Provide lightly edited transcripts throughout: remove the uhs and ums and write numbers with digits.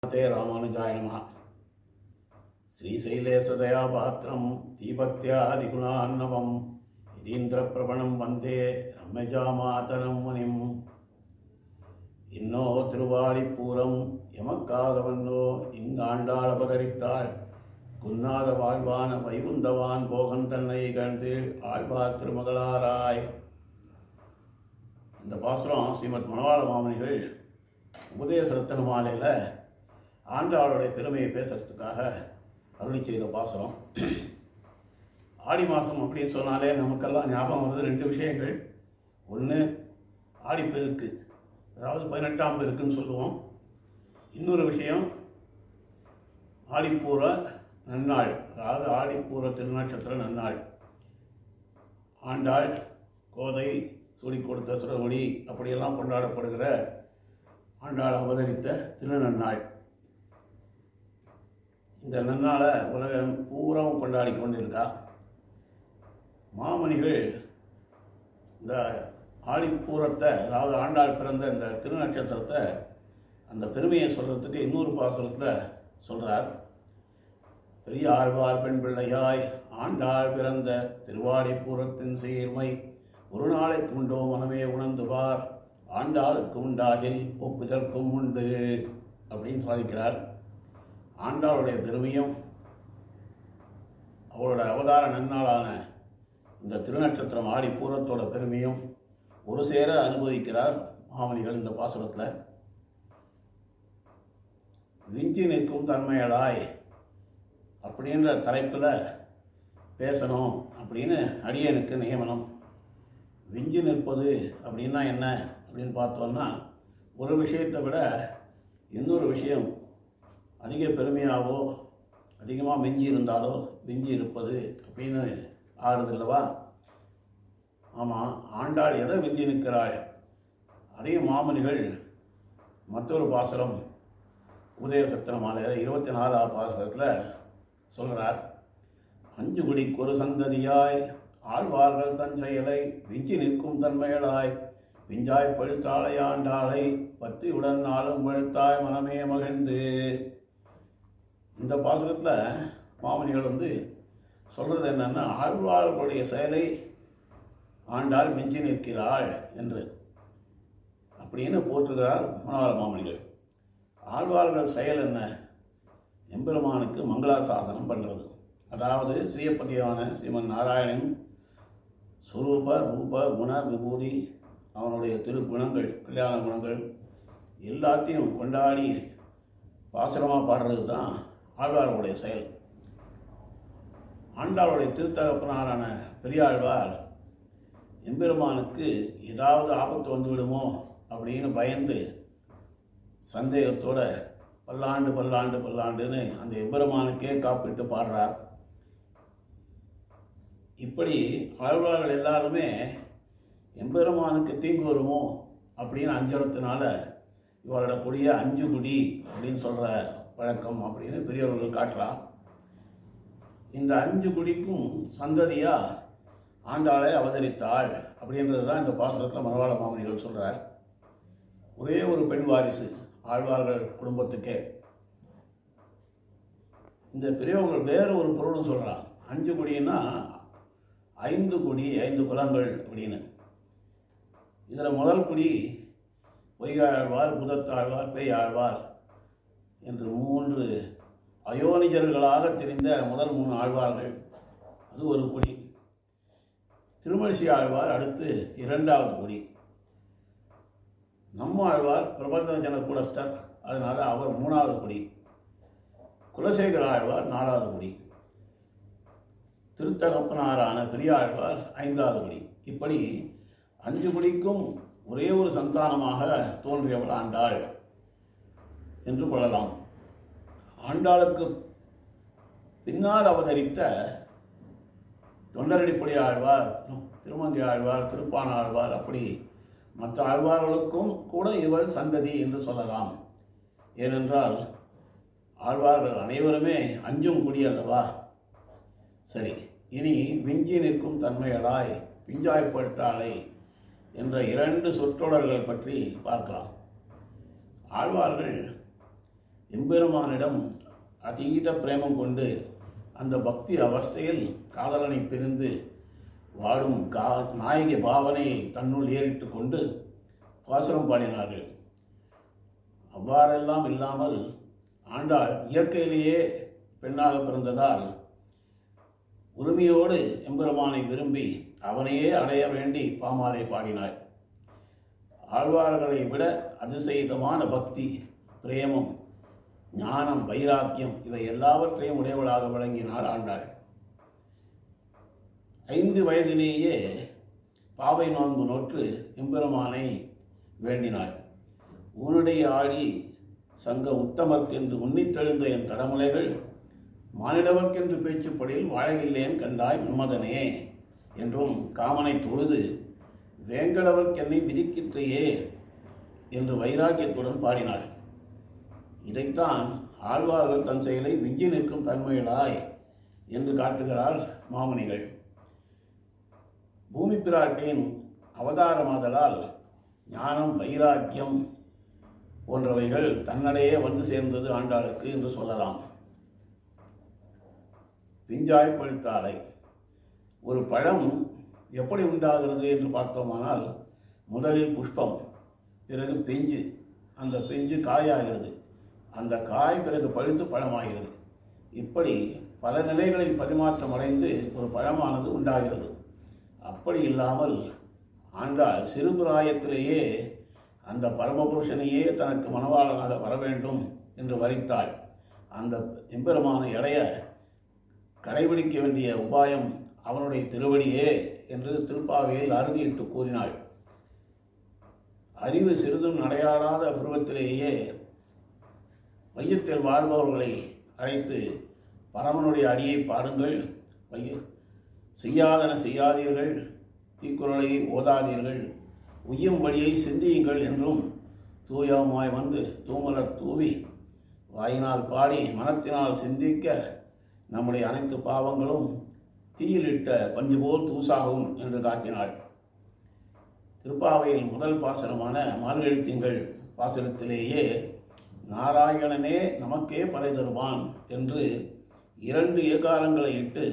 ते रामानुजाय नमः। श्रीशैलेशदयापात्रं दीपत्यादिगुणार्णवं यतीन्द्रप्रभणं वन्दे रम्यजामातरं मुनिम्। இன்னோ திருவாழிப்பூரம் எமக்காகவன்னோ இங்காண்டாளபதரித்தாள் குன்னாத வாழ்வான வைகுந்தவான் போகன் தன்னை கண்டு ஆழ்வார் திருமகளாராய். இந்த பாசுரம் ஸ்ரீமத் மணவாள மாமனிகள் உபதேச ரத்தன மாலையில் ஆண்டாளுடைய பெருமையை பேசுறதுக்காக அருளி செய்த பாசுரம். ஆடி மாதம் அப்படின்னு சொன்னாலே நமக்கெல்லாம் ஞாபகம் வருது ரெண்டு விஷயங்கள். ஒன்று ஆடிப்பெருக்கு, அதாவது 18ஆம் பெருக்குன்னு சொல்லுவோம். இன்னொரு விஷயம் ஆடிப்பூர நன்னாள், அதாவது ஆடிப்பூர திருநட்சத்திர நன்னாள். ஆண்டாள் கோதை சூடி கொடுத்த சுடமொழி அப்படியெல்லாம் கொண்டாடப்படுகிற ஆண்டாள் அவதரித்த திருநன்னாள். இந்த நன்னாளை உலகம் பூராவும் கொண்டாடி கொண்டிருக்கா. மாமணிகள் இந்த ஆடிப்பூரத்தை, அதாவது ஆண்டாள் பிறந்த இந்த திருநட்சத்திரத்தை, அந்த பெருமையை சொல்கிறதுக்கு இன்னொரு பாசுரத்தில் சொல்கிறார். பெரிய ஆழ்வார் பெண் பிள்ளையாய் ஆண்டாள் பிறந்த திருவாடிப்பூரத்தின் சீர்மை ஒரு நாளைக்கு உண்டோ மனமே உணர்ந்து பார், ஆண்டாளுக்கு உண்டாகில் ஒப்புதற்கும் உண்டு அப்படின்னு சாதிக்கிறார். ஆண்டாளுடைய பெருமையும் அவளோட அவதார நன்னாளான இந்த திருநட்சத்திரம் ஆடிப்பூரத்தோட பெருமையும் ஒரு சேர அனுபவிக்கிறார் மாமணிகள் இந்த பாசுரத்தில். விஞ்சி நிற்கும் தன்மையலாய் அப்படின்ற தலைப்பில் பேசணும் அப்படின்னு அடியனுக்கு நியமனம். விஞ்சி நிற்பது அப்படின்னா என்ன அப்படின்னு பார்த்தோன்னா, ஒரு விஷயத்தை விட இன்னொரு விஷயம் அதிக பெருமையாகவோ அதிகமாக மிஞ்சி இருந்தாலோ விஞ்சி இருப்பது அப்படின்னு ஆறுது இல்லவா? ஆமாம், ஆண்டாள் எதை விஞ்சி நிற்கிறாள்? அதே மாமனிகள் மற்றொரு பாசுரம் உதயசத்திர மாலையில் 24ஆம் பாசுரத்தில் சொல்கிறார். 5 குடிக்கு ஒரு சந்ததியாய் ஆழ்வார்கள் தன் செயலை விஞ்சி நிற்கும் தன்மையலாய் விஞ்சாய் பழுத்தாளை ஆண்டாளை பத்தியுடன் நாளும் பழுத்தாய் மனமே மகிழ்ந்து. இந்த பாசுரத்தில் மாமனிகள் சொல்கிறது என்னென்னா, ஆழ்வார்களுடைய செயலை ஆண்டாள் மிஞ்சி நிற்கிறாள் என்று அப்படின்னு போற்றுகிறார் மணவாள மாமனிகள். ஆழ்வார்கள் செயல் என்ன? எம்பெருமானுக்கு மங்களாசாசனம் பண்ணுறது. அதாவது ஸ்ரீயப்பதியான ஸ்ரீமன் நாராயணன் சுரூப ரூப குண விபூதி, அவனுடைய திருக்குணங்கள், கல்யாண குணங்கள் எல்லாத்தையும் கொண்டாடி பாசுரமாக பாடுறது தான் ஆழ்வார்களுடைய செயல். ஆண்டாளுடைய திருத்தகப்பனாரான பெரியாழ்வார் எம்பெருமானுக்கு ஏதாவது ஆபத்து வந்துவிடுமோ அப்படின்னு பயந்து சந்தேகத்தோட பல்லாண்டுன்னு அந்த எம்பெருமானுக்கே காப்பிட்டு பாடுறார். இப்படி ஆழ்வார்கள் எல்லாருமே எம்பெருமானுக்கு தீங்கு வருமோ அப்படின்னு அஞ்சறத்தினால இவரோட கூடிய 5 குடி அப்படின்னு சொல்கிற வழக்கம் அப்படின்னு பெரியவர்கள் காட்டுறா. இந்த 5 குடிக்கும் சந்ததியாக ஆண்டாளை அவதரித்தாள் அப்படின்றது தான் இந்த பாசுரத்தில் மணவாள மாமனிகள் சொல்கிறார். ஒரே ஒரு பெண் வாரிசு ஆழ்வார்கள் குடும்பத்துக்கே. இந்த பெரியவர்கள் வேறு ஒரு பொருளும் சொல்கிறான். 5 குடின்னா 5 குடி, 5 குலங்கள் அப்படின்னு. இதில் முதல் குடி பொய்காழ்வார், புதத்தாழ்வார், பேயாழ்வார் என்று 3 அயோனிஜர்களாக தெரிந்த முதல் 3 ஆழ்வார்கள், அது ஒரு குடி. திருமழிசை ஆழ்வார் அடுத்து 2வது குடி. நம்ம ஆழ்வார் பிரபந்தஜன கூடஸ்தர், அதனால் அவர் 3வது குடி. குலசேகர ஆழ்வார் 4வது குடி. திருத்தகப்பனாரான பெரியாழ்வார் 5வது குடி. இப்படி 5 குடிக்கும் ஒரே ஒரு சந்தானமாக தோன்றியவள் ஆண்டாள் என்று கொள்ளலாம். ஆண்டாளுக்கு பின்னால் அவதரித்த தொண்டரடிப்புடி ஆழ்வார், திருமங்கை ஆழ்வார், திருப்பான ஆழ்வார், அப்படி மற்ற ஆழ்வார்களுக்கும் கூட இவள் சந்ததி என்று சொல்லலாம். ஏனென்றால் ஆழ்வார்கள் அனைவருமே 5 குடி அல்லவா? சரி, இனி விஞ்சி நிற்கும் தன்மையலாய் பிஞ்சாய்ப்படுத்தாளை என்ற 2 சொற்றொடர்கள் பற்றி பார்க்கலாம். ஆழ்வார்கள் எம்பெருமானிடம் அதீத பிரேமம் கொண்டு அந்த பக்தி அவஸ்தையில் காதலனை பிரிந்து வாடும் நாயகி பாவனையை தன்னுள் ஏறிட்டு கொண்டு பாசுரம் பாடினார்கள். அவ்வாறெல்லாம் இல்லாமல் ஆண்டாள் இயற்கையிலேயே பெண்ணாக பிறந்ததால் உரிமையோடு எம்பெருமானை விரும்பி அவனையே அடைய வேண்டி பாமாலை பாடினாள். ஆழ்வார்களை விட அதிசயிதமான பக்தி, பிரேமம், ஞானம், வைராக்கியம் இவை எல்லாவற்றையும் உடையவளாக விளங்கினாள் ஆண்டாள். 5 வயதிலேயே பாவை நோன்பு நோற்று எம்பெருமானை வேண்டினாள். ஊனுடைய ஆழி சங்க உத்தமர்க்கென்று உன்னித்தெழுந்த என் தடமுலைகள் மானிடவர்க்கென்று பேச்சுப்படியில் வாழகில்லேன் கண்டாய் மன்மதனே என்றும் காமனை தொழுது வேங்கடவர்க்கென்னை விதிக்கிற்றையே என்று வைராக்கியத்துடன் பாடினாள். இதைத்தான் ஆழ்வார்கள் தன் செயலை விஞ்சி நிற்கும் தன்மைகளாய் என்று காட்டுகிறாள் மாமுனிகள். பூமி பிராட்டியின் அவதாரமாதலால் ஞானம், வைராக்கியம் போன்றவைகள் தன்னடையே வந்து சேர்ந்தது ஆண்டாளுக்கு என்று சொல்லலாம். பிஞ்சாய் பழுத்தாலை. ஒரு பழம் எப்படி உண்டாகிறது என்று பார்த்தோமானால் முதலில் புஷ்பம், பிறகு பிஞ்சு, அந்த பிஞ்சு காயாகிறது, அந்த காய் பிறகு பழுத்து பழமாகிறது. இப்படி பல நிலைகளில் பரிமாற்றம் அடைந்து ஒரு பழமானது உண்டாகிறது. அப்படி இல்லாமல் ஆண்டாள் சிறுபிராயத்திலேயே அந்த பரமபுருஷனையே தனக்கு மணவாளனாக வர வேண்டும் என்று வரித்தாள். அந்த எம்பெருமானை அடைய கடைபிடிக்க வேண்டிய உபாயம் அவனுடைய திருவடியே என்று திருப்பாவையில் அறுதியிட்டு கூறினாள். அறிவு சிறிதும் நடையாடாத பருவத்திலேயே மையத்தில் வாழ்பவர்களை அழைத்து பரமனுடைய அடியை பாடுங்கள், செய்யாதன செய்யாதீர்கள், தீக்குறளை ஓதாதீர்கள், உய்யும் வழியை சிந்தியுங்கள் என்றும் தூயமாய் வந்து தூமலர் தூவி வாயினால் பாடி மனத்தினால் சிந்திக்க நம்முடைய அனைத்து பாவங்களும் தீயிலிட்ட பஞ்சு போல் தூசாகும் என்று காட்டினாள். திருப்பாவையில் முதல் பாசனமான மார்கழி திங்கள் பாசனத்திலேயே நாராயணனே நமக்கே பறை தருவான் என்று 2 ஏகாரங்களை இட்டு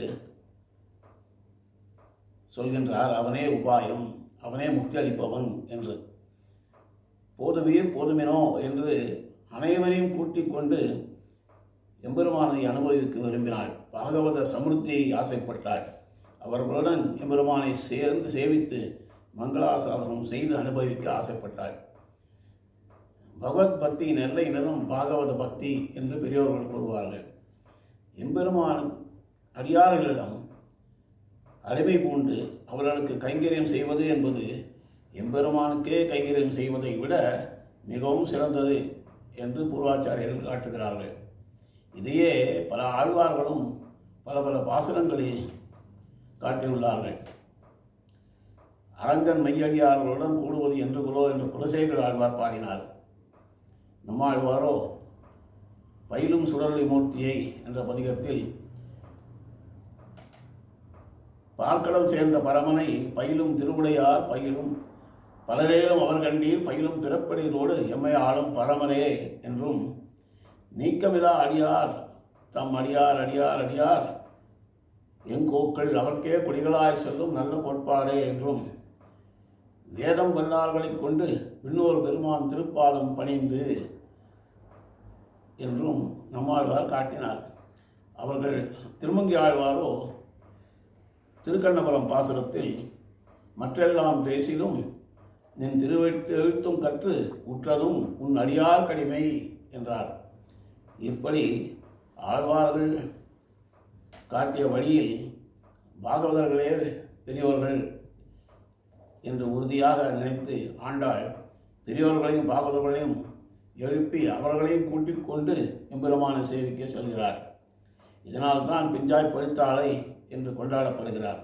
சொல்கின்றார். அவனே உபாயம், அவனே முக்தி அளிப்பவன் என்று. போதுவீர் போதுமினோ என்று அனைவரையும் கூட்டிக் கொண்டு எம்பெருமானை அனுபவிக்க விரும்பினாள். பாகவத சமிருத்தியை ஆசைப்பட்டாள். அவர்களுடன் எம்பெருமானை சேர்ந்து சேவித்து மங்களாசாசனம் செய்து அனுபவிக்க ஆசைப்பட்டாள். பகவத் பக்தியின் எல்லை நிலம் பாகவத பக்தி என்று பெரியோர்கள் கூறுவார்கள். எம்பெருமான் அடியார்களிடம் அடிமை பூண்டு அவர்களுக்கு கைங்கரியம் செய்வது என்பது எம்பெருமானுக்கே கைங்கரியம் செய்வதை விட மிகவும் சிறந்தது என்று பூர்வாச்சாரியர்கள் காட்டுகிறார்கள். இதையே பல ஆழ்வார்களும் பல பல பாசுரங்களில் காட்டியுள்ளார்கள். அரங்கன் மையடியார்களுடன் கூடுவது என்று குலோ என்று குலசேகர ஆழ்வார் பாடினார். நம்மாழ்வாரோ பயிலும் சுடரொளி மூர்த்தியை என்ற பதிகத்தில் பார்க்கடல் சேர்ந்த பரமனை பயிலும் திருவுடையார் பயிலும் பலரேலும் அவர் கண்டீர் பயிலும் பிறப்படியோடு எம்மை ஆளும் பரமரே என்றும் நீக்கமிலா அடியார் தம் அடியார் அடியார் அடியார் எங்கோக்கள் அவர்க்கே குடிகளாய் செல்லும் நல்ல கோட்பாடே என்றும் வேதம் வல்லார்களைக் கொண்டு விண்ணோர் பெருமான் திருப்பாதம் பணிந்து என்றும் நம்மாழ்வார் காட்டினார். அவர்கள் திருமங்கி ஆழ்வாரோ திருக்கண்ணபுரம் பாசுரத்தில் மற்றெல்லாம் பேசிலும் நின் திருவெழுத்தும் கற்று உற்றதும் உன் அடியார் கடிமை என்றார். இப்படி ஆழ்வார்கள் காட்டிய வழியில் பாகவதர்களே பெரியவர்கள் என்று உறுதியாக நினைத்து ஆண்டாள் பெரியவர்களையும் பாகவதர்களையும் எழுப்பி அவர்களையும் கூட்டிக் கொண்டு எம்பெருமானை சேவிக்க செல்கிறார். இதனால் தான் பிஞ்சாய் பழுத்தாளை என்று கொண்டாடப்படுகிறார்.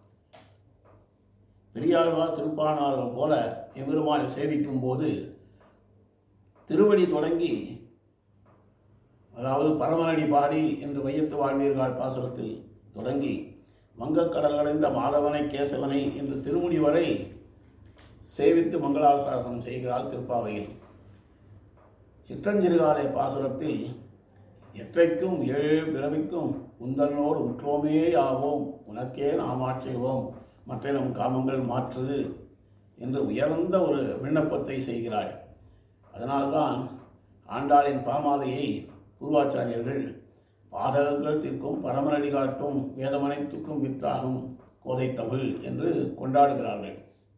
பெரியாழ்வார் திருப்பானார்கள் போல எம்பெருமானை சேவிக்கும் போது திருவடி தொடங்கி, அதாவது பரமனடி பாடி என்று வையத்து வாழ்வீர்கள் பாசுரத்தில் தொடங்கி வங்கக்கடல் அடைந்த மாதவனை கேசவனை என்று திருமுடி வரை சேவித்து மங்களாசாசனம் செய்கிறார் திருப்பாவையில். சிற்றஞ்சிறுகாலை பாசுரத்தில் எற்றைக்கும் ஏழு பிறவிக்கும் உந்தன்னோடு உற்றோமே ஆவோம், உனக்கே நாமாட்சேவோம், மற்ற நம் காமங்கள் மாற்று என்று உயர்ந்த ஒரு விண்ணப்பத்தை செய்கிறாள். அதனால்தான் ஆண்டாளின் பாமாலையை பூர்வாச்சாரியர்கள் பாதகங்கள் தீர்க்கும் பரமநடி காட்டும் வேதமனைத்துக்கும் வித்தாகும் கோதை தமிழ் என்று கொண்டாடுகிறார்கள்.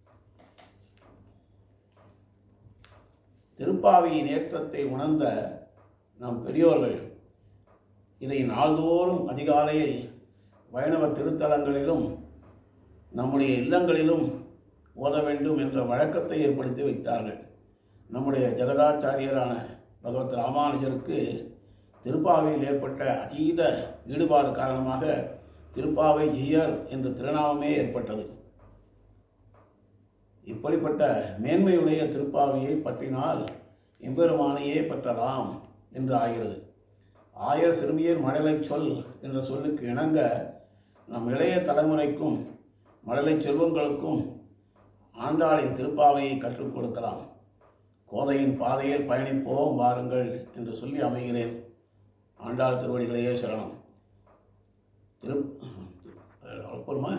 திருப்பாவையின் ஏற்றத்தை உணர்ந்த நம் பெரியோர்கள் இதை நாள்தோறும் அதிகாலையில் வைணவ திருத்தலங்களிலும் நம்முடைய இல்லங்களிலும் ஓத வேண்டும் என்ற வழக்கத்தை ஏற்படுத்தி வைத்தார்கள். நம்முடைய ஜெகதாச்சாரியரான பகவத் ராமானுஜருக்கு திருப்பாவையில் ஏற்பட்ட அதீத ஈடுபாடு காரணமாக திருப்பாவை ஜீயர் என்ற திருநாமமே ஏற்பட்டது. இப்படிப்பட்ட மேன்மையுடைய திருப்பாவையை பற்றினால் எம்பெருமானையே பற்றலாம் என்று ஆகிறது. ஆயர் சிறுமியர் மழலை சொல் என்ற சொல்லுக்கு இணங்க நம் இளைய தலைமுறைக்கும் மழலை செல்வங்களுக்கும் ஆண்டாளின் திருப்பாவையை கற்றுக் கொடுக்கலாம். கோதையின் பாதையில் பயணிப்போம் வாருங்கள் என்று சொல்லி அமைகிறேன். ஆண்டாள் திருவடிகளையே சரணம். அவ்வளோ